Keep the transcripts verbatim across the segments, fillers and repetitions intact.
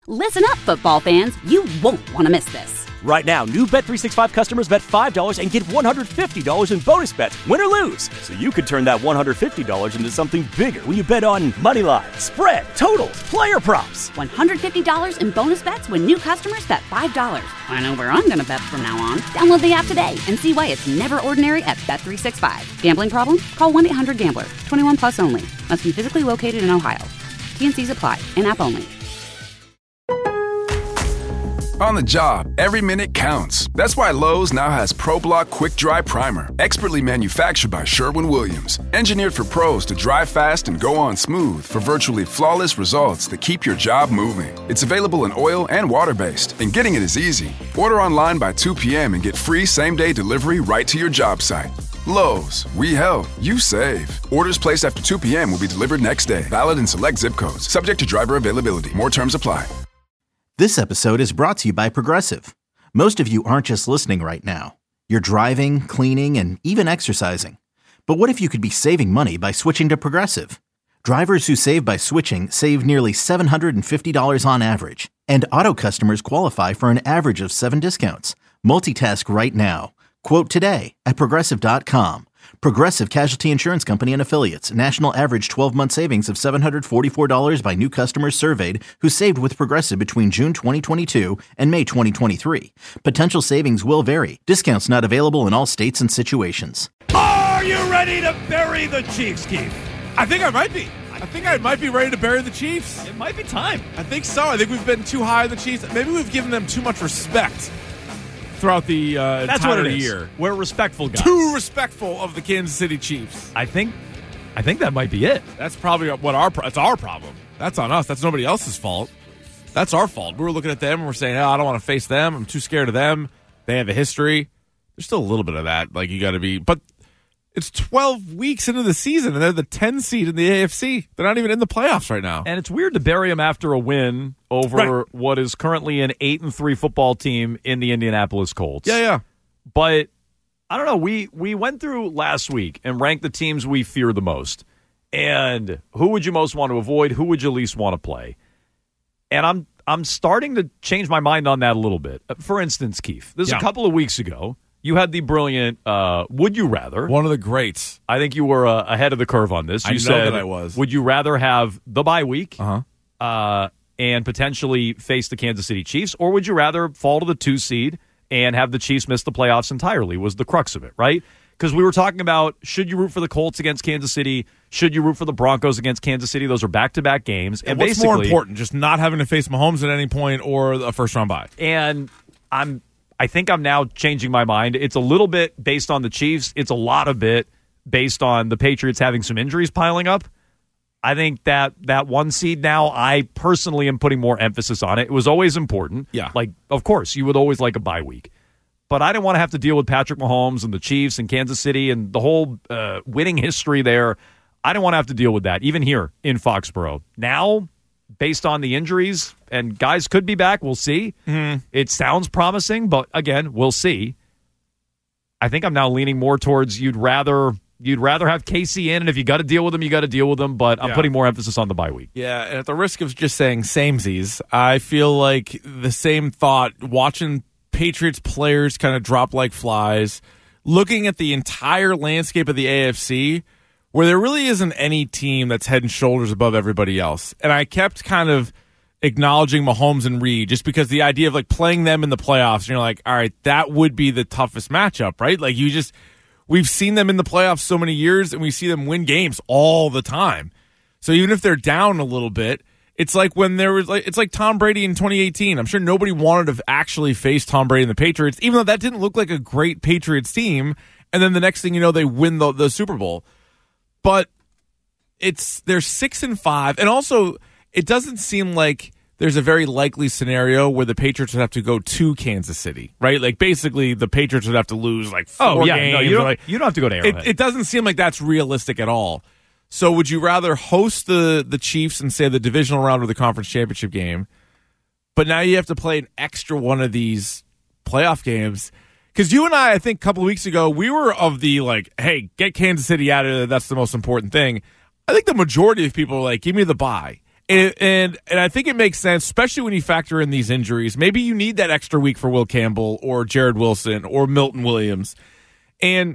Listen up, football fans. You won't want to miss this. Right now, new Bet three sixty-five customers bet five dollars and get one hundred fifty dollars in bonus bets, win or lose. So you could turn that one hundred fifty dollars into something bigger when you bet on money line, spread, totals, player props. one hundred fifty dollars in bonus bets when new customers bet five dollars. I know where I'm going to bet from now on. Download the app today and see why it's never ordinary at Bet three sixty-five. Gambling problem? Call one eight hundred gambler. twenty-one plus only. Must be physically located in Ohio. T and C's apply. In-app only. On the job, every minute counts. That's why Lowe's now has ProBlock Quick Dry Primer, expertly manufactured by Sherwin-Williams. Engineered for pros to dry fast and go on smooth for virtually flawless results that keep your job moving. It's available in oil and water-based, and getting it is easy. Order online by two p.m. and get free same-day delivery right to your job site. Lowe's, we help, you save. Orders placed after two p.m. will be delivered next day. Valid in select zip codes. Subject to driver availability. More terms apply. This episode is brought to you by Progressive. Most of you aren't just listening right now. You're driving, cleaning, and even exercising. But what if you could be saving money by switching to Progressive? Drivers who save by switching save nearly seven hundred fifty dollars on average. And auto customers qualify for an average of seven discounts. Multitask right now. Quote today at Progressive dot com. Progressive Casualty Insurance Company and Affiliates. National average twelve-month savings of seven hundred forty-four dollars by new customers surveyed who saved with Progressive between June twenty twenty-two and May twenty twenty-three. Potential savings will vary. Discounts not available in all states and situations. Are you ready to bury the Chiefs, Keith? I think I might be. I think I might be ready to bury the Chiefs. It might be time. I think so. I think we've been too high on the Chiefs. Maybe we've given them too much respect throughout the uh, That's entire what it is. year. We're respectful guys. Too respectful of the Kansas City Chiefs. I think I think that might be it. That's probably what our that's our problem. That's on us. That's nobody else's fault. That's our fault. We were looking at them and we're saying, oh, I don't want to face them. I'm too scared of them. They have a history. There's still a little bit of that. Like, you got to be. But it's twelve weeks into the season, and they're the ten seed in the A F C. They're not even in the playoffs right now. And it's weird to bury them after a win over right. what is currently an eight and three football team in the Indianapolis Colts. Yeah, yeah. But I don't know. We we went through last week and ranked the teams we fear the most. And who would you most want to avoid? Who would you least want to play? And I'm I'm starting to change my mind on that a little bit. For instance, Keith, this is yeah. a couple of weeks ago. You had the brilliant uh, Would You Rather. One of the greats. I think you were uh, ahead of the curve on this. You I know said, that I was. Would you rather have the bye week uh-huh. uh, and potentially face the Kansas City Chiefs, or would you rather fall to the two seed and have the Chiefs miss the playoffs entirely, was the crux of it, right? Because we were talking about, should you root for the Colts against Kansas City? Should you root for the Broncos against Kansas City? Those are back-to-back games. And, and what's basically, more important, just not having to face Mahomes at any point or a first-round bye? And I'm... I think I'm now changing my mind. It's a little bit based on the Chiefs. It's a lot of it based on the Patriots having some injuries piling up. I think that that one seed now, I personally am putting more emphasis on it. It was always important. Yeah. Like, of course, you would always like a bye week. But I didn't want to have to deal with Patrick Mahomes and the Chiefs and Kansas City and the whole uh, winning history there. I didn't want to have to deal with that, even here in Foxborough. Now, based on the injuries, and guys could be back, we'll see. Mm-hmm. It sounds promising, but again, we'll see. I think I'm now leaning more towards you'd rather you'd rather have K C in, and if you got to deal with them, you got to deal with them, but I'm yeah. putting more emphasis on the bye week. Yeah, and at the risk of just saying samesies, I feel like the same thought watching Patriots players kind of drop like flies, looking at the entire landscape of the A F C, where there really isn't any team that's head and shoulders above everybody else. And I kept kind of acknowledging Mahomes and Reed just because the idea of like playing them in the playoffs, and you're like, all right, that would be the toughest matchup, right? Like you just, we've seen them in the playoffs so many years and we see them win games all the time. So even if they're down a little bit, it's like when there was like, it's like Tom Brady in twenty eighteen. I'm sure nobody wanted to actually face Tom Brady and the Patriots, even though that didn't look like a great Patriots team. And then the next thing you know, they win the, the Super Bowl. But it's they're six and five, and also it doesn't seem like there's a very likely scenario where the Patriots would have to go to Kansas City, right? Like basically, the Patriots would have to lose like four oh yeah, games. no, you don't, like, you don't have to go to Arrowhead. It, it doesn't seem like that's realistic at all. So, would you rather host the the Chiefs and say the divisional round or the conference championship game, but now you have to play an extra one of these playoff games? Because you and I, I think a couple of weeks ago, we were of the, like, hey, get Kansas City out of there. That's the most important thing. I think the majority of people are like, give me the bye. And, and and I think it makes sense, especially when you factor in these injuries. Maybe you need that extra week for Will Campbell or Jared Wilson or Milton Williams. And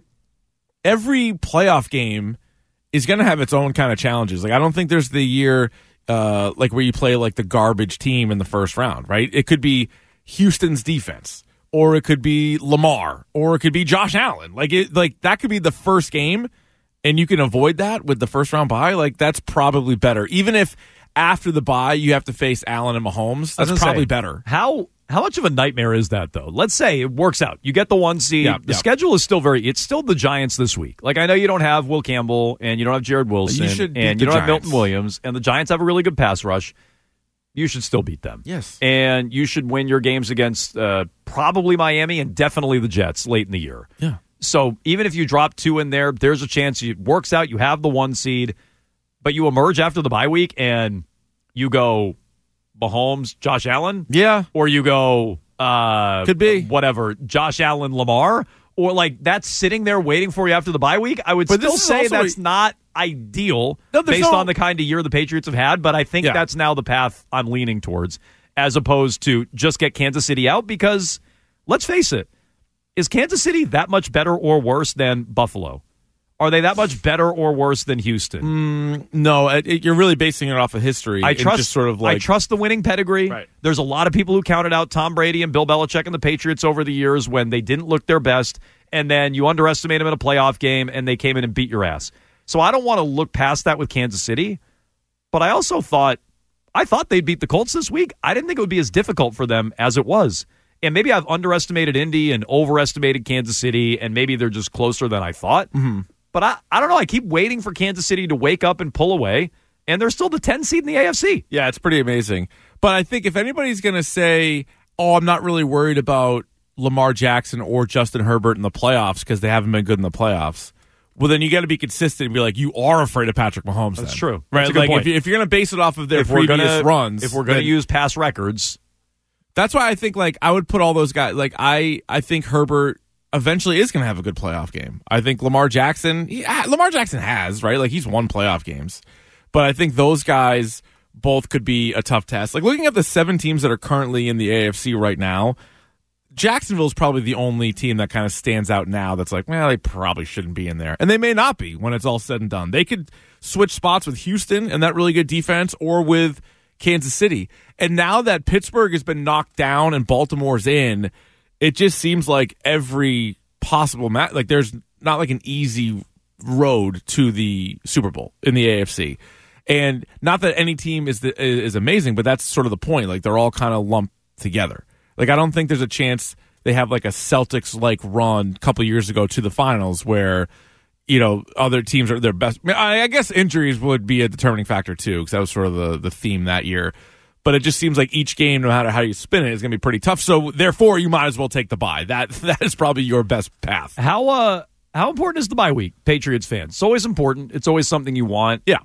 every playoff game is going to have its own kind of challenges. Like, I don't think there's the year uh, like where you play like the garbage team in the first round, right? It could be Houston's defense, or it could be Lamar, or it could be Josh Allen. Like it, like that could be the first game, and you can avoid that with the first round bye. Like that's probably better, even if after the bye you have to face Allen and Mahomes. That's probably say, better. How how much of a nightmare is that though? Let's say it works out. You get the one seed. Yeah, the yeah. schedule is still very. It's still the Giants this week. Like I know you don't have Will Campbell and you don't have Jared Wilson You should beat and the you don't have Giants. Milton Williams, and the Giants have a really good pass rush. You should still beat them. Yes. And you should win your games against uh, probably Miami and definitely the Jets late in the year. Yeah. So even if you drop two in there, there's a chance it works out. You have the one seed, but you emerge after the bye week and you go Mahomes, Josh Allen? Yeah. Or you go uh, Could be. whatever, Josh Allen, Lamar? Or like that's sitting there waiting for you after the bye week? I would But still this is say also that's a- not ideal No, there's based no- on the kind of year the Patriots have had, but I think Yeah. that's now the path I'm leaning towards, as opposed to just get Kansas City out, because let's face it, is Kansas City that much better or worse than Buffalo? Are they that much better or worse than Houston? No, it, it- you're really basing it off of history. I and trust just sort of like I trust the winning pedigree. Right. There's a lot of people who counted out Tom Brady and Bill Belichick and the Patriots over the years when they didn't look their best, and then you underestimate them in a playoff game and they came in and beat your ass. So I don't want to look past that with Kansas City, but I also thought I thought they'd beat the Colts this week. I didn't think it would be as difficult for them as it was. And maybe I've underestimated Indy and overestimated Kansas City, and maybe they're just closer than I thought. Mm-hmm. But I, I don't know. I keep waiting for Kansas City to wake up and pull away, and they're still the ten seed in the A F C. Yeah, it's pretty amazing. But I think if anybody's going to say, oh, I'm not really worried about Lamar Jackson or Justin Herbert in the playoffs because they haven't been good in the playoffs, well, then you got to be consistent and be like, you are afraid of Patrick Mahomes. That's then. true. Right? That's a good like point. if, you, if you're going to base it off of their If we're previous gonna, runs, if we're going to then- use past records, that's why I think like I would put all those guys. Like I, I think Herbert eventually is going to have a good playoff game. I think Lamar Jackson, he, ah, Lamar Jackson has right. Like he's won playoff games, but I think those guys both could be a tough test. Like looking at the seven teams that are currently in the A F C right now, Jacksonville is probably the only team that kind of stands out now. That's like, well, they probably shouldn't be in there, and they may not be when it's all said and done. They could switch spots with Houston and that really good defense, or with Kansas City. And now that Pittsburgh has been knocked down and Baltimore's in, it just seems like every possible match, like there's not like an easy road to the Super Bowl in the A F C. And not that any team is the, is amazing, but that's sort of the point. Like they're all kind of lumped together. Like I don't think there's a chance they have like a Celtics-like run a couple years ago to the finals where, you know, other teams are their best. I, mean, I I guess injuries would be a determining factor too, because that was sort of the, the theme that year. But it just seems like each game, no matter how you spin it, is going to be pretty tough. So therefore, you might as well take the bye. That that is probably your best path. how uh, how important is the bye week, Patriots fans? It's always important. It's always something you want. Yeah.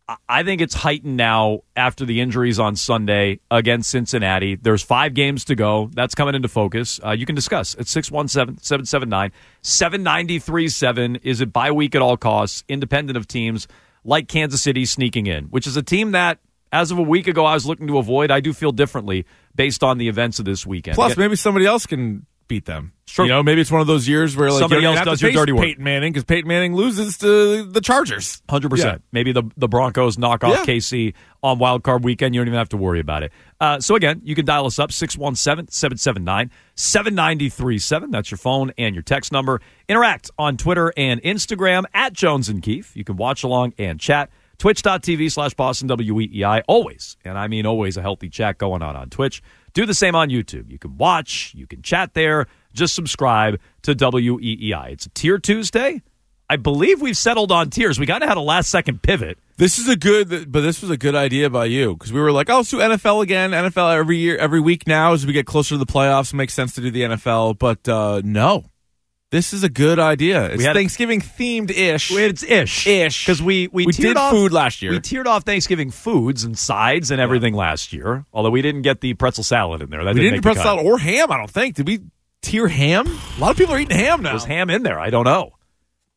I think it's heightened now after the injuries on Sunday against Cincinnati. There's five games to go. That's coming into focus. Uh, you can discuss at six one seven, seven seven nine, seven nine three seven. Is it bye week at all costs, independent of teams like Kansas City sneaking in, which is a team that, as of a week ago, I was looking to avoid. I do feel differently based on the events of this weekend. Plus, Again, maybe somebody else can beat them. True. You know, maybe it's one of those years where like Somebody you don't else have does to your face dirty work. Peyton Manning because Peyton Manning loses to the Chargers. one hundred percent. Yeah. Maybe the, the Broncos knock off Yeah. K C on Wild Card Weekend. You don't even have to worry about it. Uh, so, again, you can dial us up, six one seven, seven seven nine, seven nine three seven. That's your phone and your text number. Interact on Twitter and Instagram, at Jones and Keefe. You can watch along and chat. Twitch.tv slash Boston W E E I. Always, and I mean always, a healthy chat going on on Twitch. Do the same on YouTube. You can watch, you can chat there. Just subscribe to W E E I. It's a Tier Tuesday. I believe we've settled on tiers. We kind of had a last-second pivot. This is a good, but this was a good idea by you because we were like, oh, let's do N F L again. N F L every year, every week now as we get closer to the playoffs. It makes sense to do the N F L, but uh, no. This is a good idea. It's We had- Thanksgiving themed ish. It's ish. Ish. Because we, we, We tiered did off, food last year. We tiered off Thanksgiving foods and sides and everything last year, although we didn't get the pretzel salad in there. That We didn't didn't make press the cut. salad or ham. I don't think. Did we tier ham? A lot of people are eating ham now. Was ham in there? I don't know.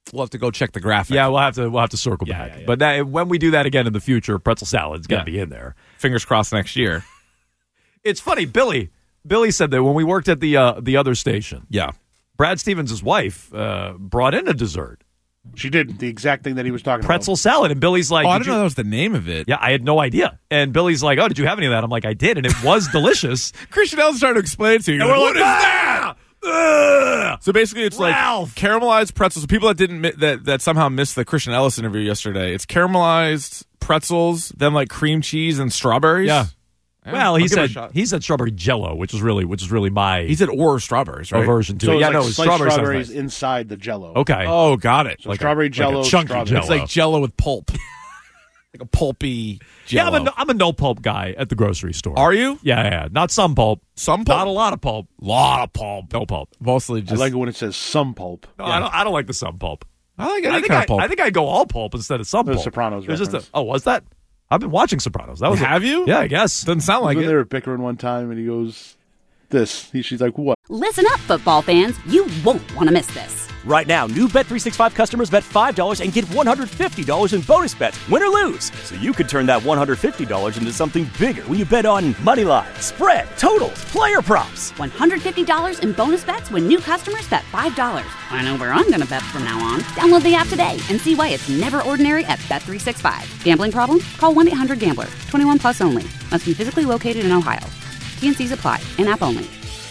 We'll have to go check the graphic. Yeah, we'll have to we'll have to circle Yeah, back. yeah, yeah. But that, when we do that again in the future, pretzel salad's going to Yeah. be in there. Fingers crossed next year. It's funny, Billy. Billy said that when we worked at the uh, the other station, Yeah. Brad Stevens' wife uh, brought in a dessert, She did the exact thing that he was talking pretzel salad, and Billy's like, Oh, I "Did didn't know you-" that was the name of it. Yeah, I had no idea. And Billy's like, "Oh, did you have any of that?" I'm like, "I did," and it was delicious. Christian Ellis started to explain it to you. And You're we're like, like, what is that? "Ugh." So basically, it's Ralph. like caramelized pretzels. So people that didn't mi- that that somehow missed the Christian Ellis interview yesterday, it's caramelized pretzels, then like cream cheese and strawberries. Yeah. Well, I'll he give it a said shot. he said strawberry Jello, which is really which is really my He said or strawberries, right? aversion to So it. it's Yeah, like no, it's sliced strawberry sounds strawberries nice. inside the Jello. Okay. Oh, got it. So Like a- strawberry like a Jello, chunky strawberry. Jell-O. It's like Jello with pulp, like a pulpy Yeah, Jello. I'm a, I'm a no pulp guy at the grocery store. Are you? Yeah, yeah. Not some pulp. Some pulp? Not a lot of pulp. Lot of pulp. No pulp. Mostly I just. like it when it says some pulp. No, I don't. I don't like the some pulp. I like I any think kind I, of pulp. I think I go all pulp instead of some The pulp. Sopranos It was just a, reference. oh, was that? I've been watching Sopranos. That was Have a, you? Yeah, I guess. Doesn't sound like when it. they were bickering one time, and he goes, "This." He, she's like, "What?" Listen up, football fans. You won't want to miss this. Right now, new Bet three sixty-five customers bet five dollars and get one hundred fifty dollars in bonus bets, win or lose. So you could turn that one hundred fifty dollars into something bigger when you bet on money line, spread, totals, player props. one hundred fifty dollars in bonus bets when new customers bet five dollars. I know where I'm going to bet from now on. Download the app today and see why it's never ordinary at Bet three sixty-five. Gambling problem? Call one eight hundred gambler. twenty-one plus only. Must be physically located in Ohio. T N Cs apply. In-app only.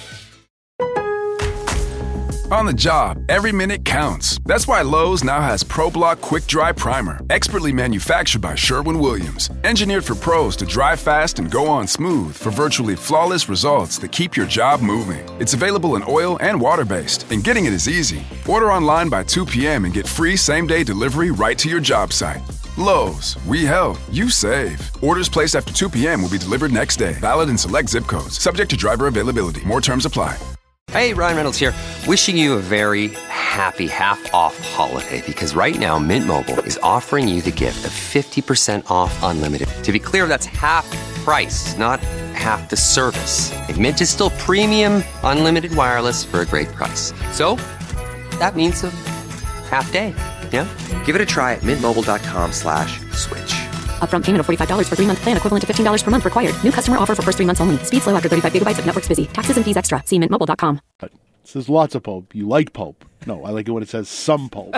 On the job, every minute counts. That's why Lowe's now has ProBlock Quick Dry Primer, expertly manufactured by Sherwin-Williams. Engineered for pros to dry fast and go on smooth for virtually flawless results that keep your job moving. It's available in oil and water-based, and getting it is easy. Order online by two p.m. and get free same-day delivery right to your job site. Lowe's, we help, you save. Orders placed after two p.m. will be delivered next day. Valid in select zip codes. Subject to driver availability. More terms apply. Hey, Ryan Reynolds here. Wishing you a very happy half-off holiday because right now Mint Mobile is offering you the gift of fifty percent off unlimited. To be clear, that's half price, not half the service. And Mint is still premium unlimited wireless for a great price. So that means a half day. Yeah? Give it a try at mintmobile.com slash switch. Upfront payment of forty-five dollars for three-month plan equivalent to fifteen dollars per month required. New customer offer for first three months only. Speed slow after thirty-five gigabytes if network's busy. Taxes and fees extra. See mint mobile dot com. It says lots of pulp. You like pulp. No, I like it when it says some pulp.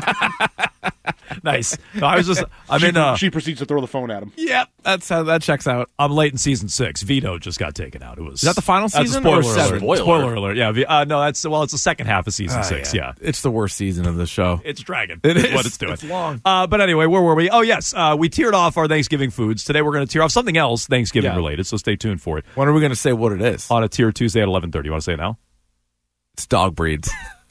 Nice. No, I was just. I'm she, in. Uh, she proceeds to throw the phone at him. Yep, that's how that checks out. I'm late in season six. Vito just got taken out. It was. Is that the final that's a season spoiler or seven? alert. Spoiler, alert. Yeah. V- Uh, no, that's well. It's the second half of season Ah, six. Yeah. It's the worst season of the show. It's dragging. It is is. what it's doing. It's long. Uh, but anyway, where were we? Oh, yes. Uh, we tiered off our Thanksgiving foods. Today we're going to tier off something else Thanksgiving Yeah. related, so stay tuned for it. When are we going to say what it is? On a tier Tuesday at eleven thirty. You want to say it now? It's dog breeds.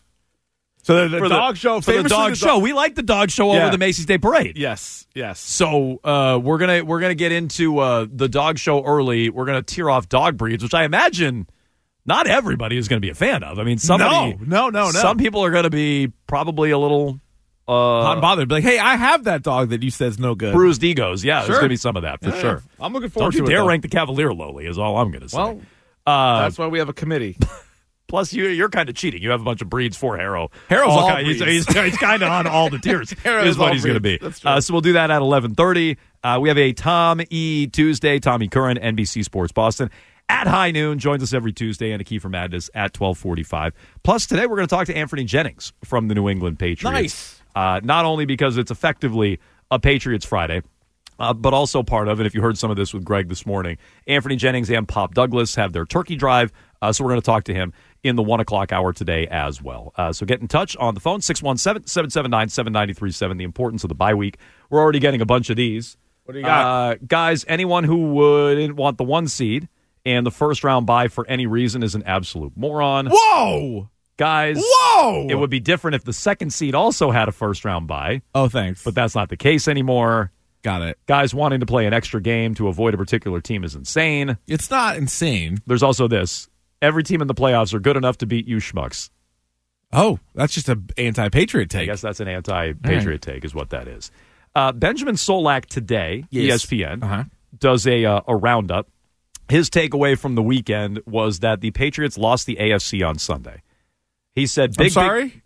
So the, the For dog show. For the famously dog the show. We like the dog show Yeah. over the Macy's Day Parade. Yes, yes. So uh, we're gonna we're gonna get into uh, the dog show early. We're gonna tier off dog breeds, which I imagine not everybody is going to be a fan of. I mean, somebody, No, no, no, no. Some people are going to be probably a little uh, Hot and bothered. Be like, hey, I have that dog that you said's no good. bruised egos. Yeah, there's Sure. going to be some of that for Yeah, sure. I'm looking forward Don't you to it, dare though. rank the Cavalier lowly. Is all I'm going to say. Well, uh, that's why we have a committee. plus you you're kind of cheating. You have a bunch of breeds for Harrow. Harrow's all ki- he's, breeds. he's, he's kind of on all the tiers. Harrow's is what all he's going to be. breeds. That's true. Uh, so we'll do that at eleven thirty. Uh, we have a Tom E. Tuesday. Tommy Curran, N B C Sports Boston. At high noon, joins us every Tuesday, and a Key for Madness at twelve forty-five. Plus, today we're going to talk to Anthony Jennings from the New England Patriots. Nice. Uh, not only because it's effectively a Patriots Friday, uh, but also part of, and if you heard some of this with Greg this morning, Anthony Jennings and Pop Douglas have their turkey drive, uh, so we're going to talk to him in the one o'clock hour today as well. Uh, so get in touch on the phone, six one seven, seven seven nine, seven nine three seven, the importance of the bye week. We're already getting a bunch of these. What do you got? Uh, guys, anyone who wouldn't want the one seed and the first round bye for any reason is an absolute moron. Whoa! Guys, Whoa! it would be different if the second seed also had a first round bye, Oh, thanks. but that's not the case anymore. Got it. Guys wanting to play an extra game to avoid a particular team is insane. It's not insane. There's also this. Every team in the playoffs are good enough to beat you schmucks. Oh, that's just an anti-patriot I take. guess that's an anti-patriot right. take is what that is. Uh, Benjamin Solak today, Yes. E S P N, Uh-huh. does a, uh, a roundup. His takeaway from the weekend was that the Patriots lost the A F C on Sunday. He said, big, I'm sorry? big-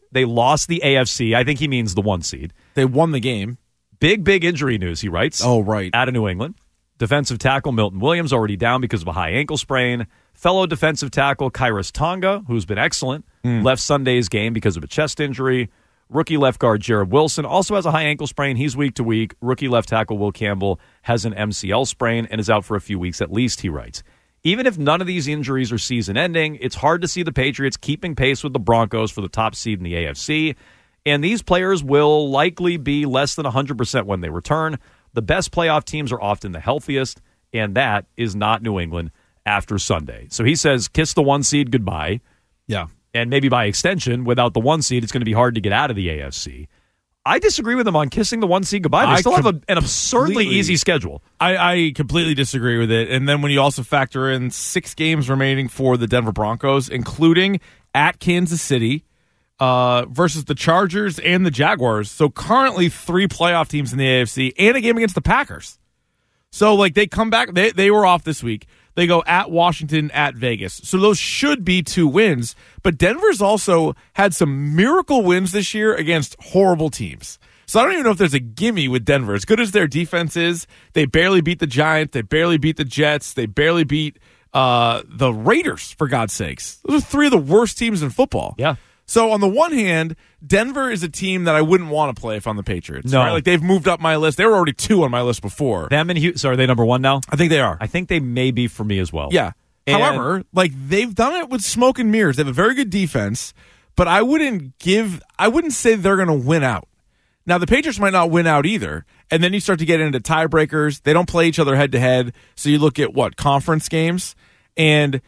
They lost the A F C. I think he means the one seed. They won the game. Big, big injury news, he writes. Oh, right. Out of New England. Defensive tackle Milton Williams already down because of a high ankle sprain. Fellow defensive tackle Kairos Tonga, who's been excellent, mm. left Sunday's game because of a chest injury. Rookie left guard Jared Wilson also has a high ankle sprain. He's week to week. Rookie left tackle Will Campbell has an M C L sprain and is out for a few weeks at least, he writes. Even if none of these injuries are season-ending, it's hard to see the Patriots keeping pace with the Broncos for the top seed in the A F C. And these players will likely be less than one hundred percent when they return. The best playoff teams are often the healthiest, and that is not New England after Sunday. So he says, kiss the one seed goodbye. Yeah. And maybe by extension, without the one seed, it's going to be hard to get out of the A F C. I disagree with him on kissing the one seed goodbye. They I still have a, an absurdly easy schedule. I, I completely disagree with it. And then when you also factor in six games remaining for the Denver Broncos, including at Kansas City uh, versus the Chargers and the Jaguars. So currently three playoff teams in the A F C and a game against the Packers. So like they come back, they, they were off this week. They go at Washington, at Vegas. So those should be two wins. But Denver's also had some miracle wins this year against horrible teams. So I don't even know if there's a gimme with Denver. As good as their defense is, they barely beat the Giants. They barely beat the Jets. They barely beat uh, the Raiders, for God's sakes. Those are three of the worst teams in football. Yeah. So on the one hand, Denver is a team that I wouldn't want to play if I'm the Patriots. No. Right? Like they've moved up my list. They were already two on my list before. Them and Houston, so are they number one now? I think they are. I think they may be for me as well. Yeah. And However, like they've done it with smoke and mirrors. They have a very good defense, but I wouldn't give I wouldn't say they're going to win out. Now the Patriots might not win out either. And then you start to get into tiebreakers. They don't play each other head to head. So you look at what conference games, and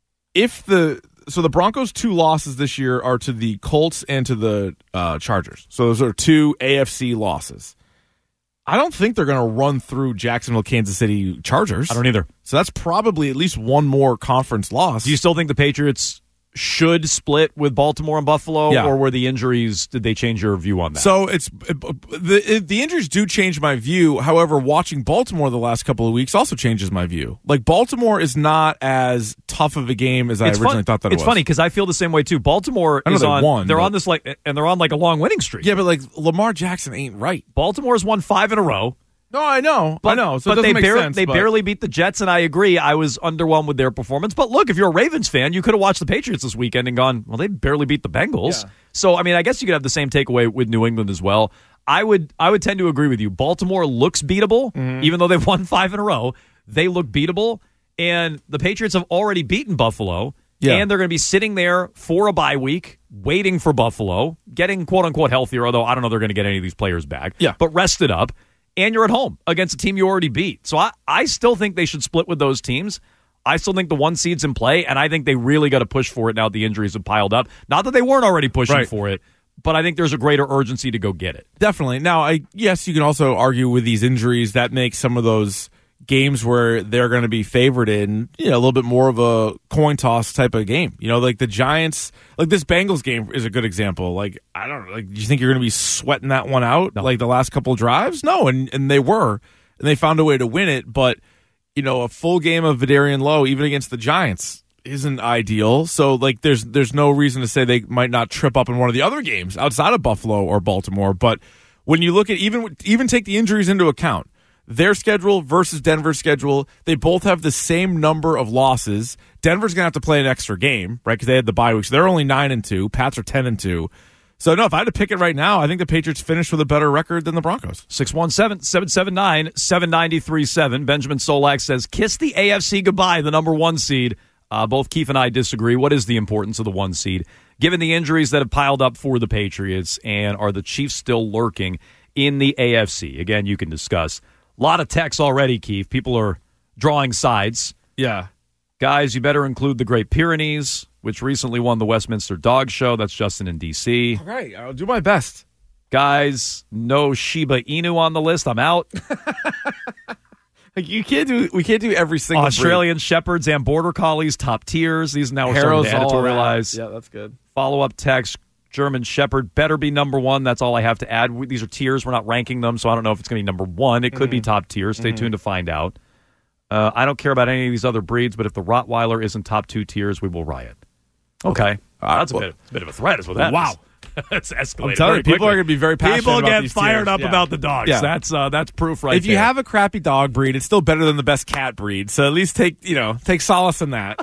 if the So the Broncos' two losses this year are to the Colts and to the uh, Chargers. So those are two A F C losses. I don't think they're going to run through Jacksonville, Kansas City Chargers. I don't either. So that's probably at least one more conference loss. Do you still think the Patriots should split with Baltimore and Buffalo, Yeah. or were the injuries, did they change your view on that? So it's it, the the injuries do change my view. However, watching Baltimore the last couple of weeks also changes my view. Like Baltimore is not as tough of a game as I It's originally fun, thought that it it's was. It's funny because I feel the same way too. Baltimore I know is they on won, they're but- on this like and they're on like a long winning streak. Yeah, but like Lamar Jackson ain't right. Baltimore's won five in a row. No, I know, But, I know. So it but doesn't they make bar- sense. they but- barely beat the Jets, and I agree. I was underwhelmed with their performance. But look, if you're a Ravens fan, you could have watched the Patriots this weekend and gone, well, they barely beat the Bengals. Yeah. So, I mean, I guess you could have the same takeaway with New England as well. I would I would tend to agree with you. Baltimore looks beatable, Mm-hmm. even though they've won five in a row. They look beatable, and the Patriots have already beaten Buffalo. Yeah. And they're going to be sitting there for a bye week, waiting for Buffalo, getting quote-unquote healthier, although I don't know they're going to get any of these players back. Yeah. But rested up. And you're at home against a team you already beat. So I, I still think they should split with those teams. I still think the one seed's in play, and I think they really got to push for it now that the injuries have piled up. Not that they weren't already pushing Right. for it, but I think there's a greater urgency to go get it. Definitely. Now, I yes, you can also argue with these injuries that makes some of those games where they're going to be favored in, you know, a little bit more of a coin toss type of game. You know, like the Giants, like this Bengals game is a good example. Like, I don't know, like, do you think you're going to be sweating that one out No. like the last couple of drives? No, and, and they were, and they found a way to win it. But, you know, a full game of Vidarian Lowe, even against the Giants, isn't ideal. So, like, there's there's no reason to say they might not trip up in one of the other games outside of Buffalo or Baltimore. But when you look at even even take the injuries into account, their schedule versus Denver's schedule, they both have the same number of losses. Denver's going to have to play an extra game, right, because they had the bye week. So they're only nine and two. Pats are ten and two. So, no, if I had to pick it right now, I think the Patriots finished with a better record than the Broncos. six one seven, seven seven nine, seven nine three seven. Benjamin Solak says, kiss the A F C goodbye, the number one seed. Uh, both Keith and I disagree. What is the importance of the one seed? Given the injuries that have piled up for the Patriots, and are the Chiefs still lurking in the A F C? Again, you can discuss. A lot of texts already, Keith. People are drawing sides. Yeah. Guys, you better include the Great Pyrenees, which recently won the Westminster Dog Show. That's Justin in D C. All right, I'll do my best. Guys, no Shiba Inu on the list. I'm out. Like you can't do, we can't do every single Australian breed. Shepherds and Border Collies, top tiers. These now are starting Harrow's to all editorialize. that. Yeah, that's good. Follow-up text, German Shepherd better be number one. That's all I have to add. We, these are tiers. We're not ranking them, so I don't know if it's going to be number one. It could Mm-hmm. be top tier. Stay tuned to find out. Uh, I don't care about any of these other breeds, but if the Rottweiler isn't top two tiers, we will riot. Okay. Uh, That's a well- bit, a bit of a threat is what that Wow. is. it's escalated. I'm telling very you, people quickly. are going to be very passionate People about get these fired tiers. up Yeah. about the dogs. Yeah. That's uh, that's proof right If you there. have a crappy dog breed, it's still better than the best cat breed. So at least take you know take solace in that.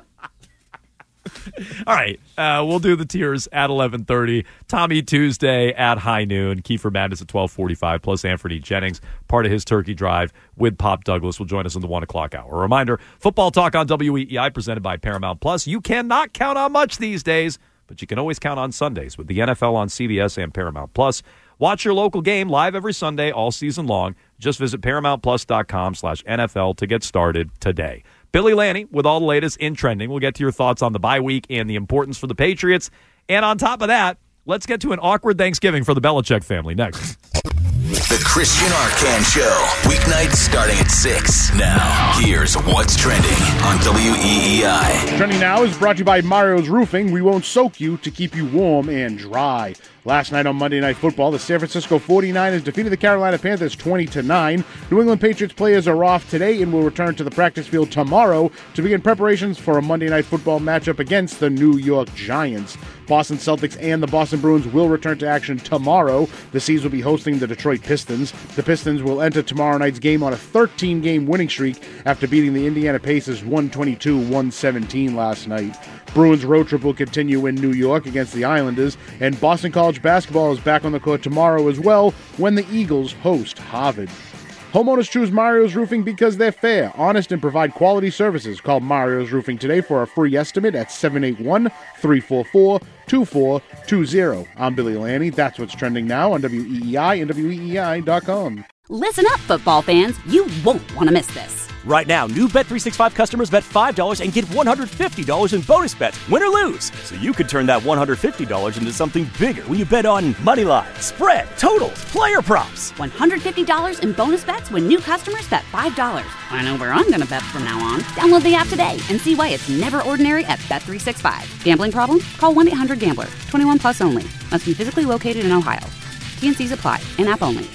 All right, uh, we'll do the tiers at eleven thirty. Tommy Tuesday at high noon. Kiefer Madness at twelve forty-five. Plus Anthony Jennings, part of his turkey drive with Pop Douglas, will join us in the one o'clock hour. A reminder, Football Talk on W E E I presented by Paramount Plus. You cannot count on much these days, but you can always count on Sundays with the N F L on C B S and Paramount Plus. Watch your local game live every Sunday all season long. Just visit ParamountPlus.com slash NFL to get started today. Billy Lanny with all the latest in trending. We'll get to your thoughts on the bye week and the importance for the Patriots. And on top of that, let's get to an awkward Thanksgiving for the Belichick family next. The Christian Arcan Show, weeknights starting at six. Now, here's what's trending on W E E I. Trending now is brought to you by Mario's Roofing. We won't soak you to keep you warm and dry. Last night on Monday Night Football, the San Francisco forty-niners defeated the Carolina Panthers twenty to nine. New England Patriots players are off today and will return to the practice field tomorrow to begin preparations for a Monday Night Football matchup against the New York Giants. Boston Celtics and the Boston Bruins will return to action tomorrow. The Seas will be hosting the Detroit Pistons. The Pistons will enter tomorrow night's game on a thirteen-game winning streak after beating the Indiana Pacers one twenty-two to one seventeen last night. Bruins road trip will continue in New York against the Islanders, and Boston College basketball is back on the court tomorrow as well when the Eagles host Harvard. Homeowners choose Mario's Roofing because they're fair, honest, and provide quality services. Call Mario's Roofing today for a free estimate at seven eight one, three four four, two four two zero. I'm Billy Lanny. That's what's trending now on W E E I and W E E I dot com. Listen up, football fans. You won't want to miss this. Right now, new Bet three sixty-five customers bet five dollars and get one hundred fifty dollars in bonus bets, win or lose. So you could turn that one hundred fifty dollars into something bigger when you bet on money line, spread, totals, player props. one hundred fifty dollars in bonus bets when new customers bet five dollars. I know where I'm going to bet from now on. Download the app today and see why it's never ordinary at Bet three sixty-five. Gambling problem? Call one eight hundred gambler. twenty-one plus only. Must be physically located in Ohio. T N Cs apply. In-app only.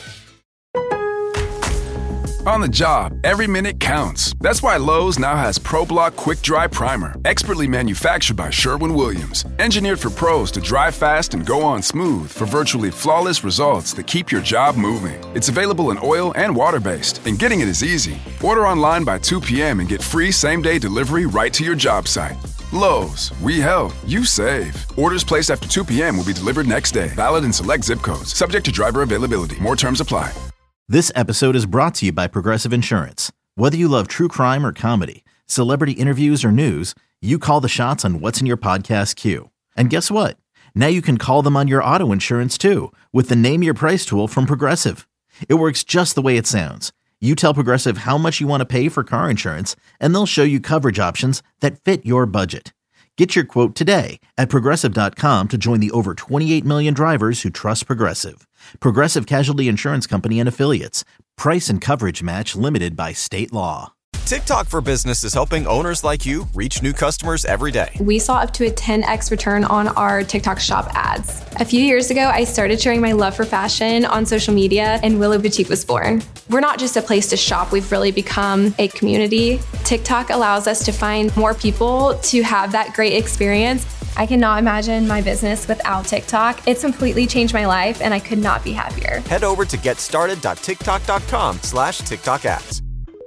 On the job, every minute counts. That's why Lowe's now has ProBlock Quick Dry Primer, expertly manufactured by Sherwin-Williams. Engineered for pros to dry fast and go on smooth for virtually flawless results that keep your job moving. It's available in oil and water-based, and getting it is easy. Order online by two p.m. and get free same-day delivery right to your job site. Lowe's, we help, you save. Orders placed after two p.m. will be delivered next day. Valid in select zip codes. Subject to driver availability. More terms apply. This episode is brought to you by Progressive Insurance. Whether you love true crime or comedy, celebrity interviews or news, you call the shots on what's in your podcast queue. And guess what? Now you can call them on your auto insurance too with the Name Your Price tool from Progressive. It works just the way it sounds. You tell Progressive how much you want to pay for car insurance, and they'll show you coverage options that fit your budget. Get your quote today at Progressive dot com to join the over twenty-eight million drivers who trust Progressive. Progressive Casualty Insurance Company and Affiliates. Price and coverage match limited by state law. TikTok for Business is helping owners like you reach new customers every day. We saw up to a ten x return on our TikTok shop ads. A few years ago, I started sharing my love for fashion on social media, and Willow Boutique was born. We're not just a place to shop, we've really become a community. TikTok allows us to find more people to have that great experience. I cannot imagine my business without TikTok. It's completely changed my life, and I could not be happier. Head over to getstarted.tiktok.com slash TikTok ads.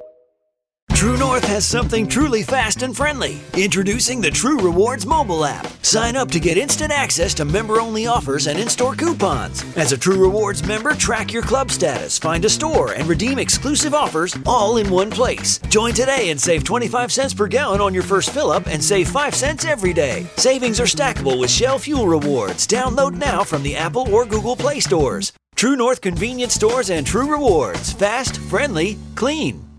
True North has something truly fast and friendly. Introducing the True Rewards mobile app. Sign up to get instant access to member-only offers and in-store coupons. As a True Rewards member, track your club status, find a store, and redeem exclusive offers all in one place. Join today and save twenty-five cents per gallon on your first fill-up and save five cents every day. Savings are stackable with Shell Fuel Rewards. Download now from the Apple or Google Play stores. True North convenience stores and True Rewards. Fast, friendly, clean.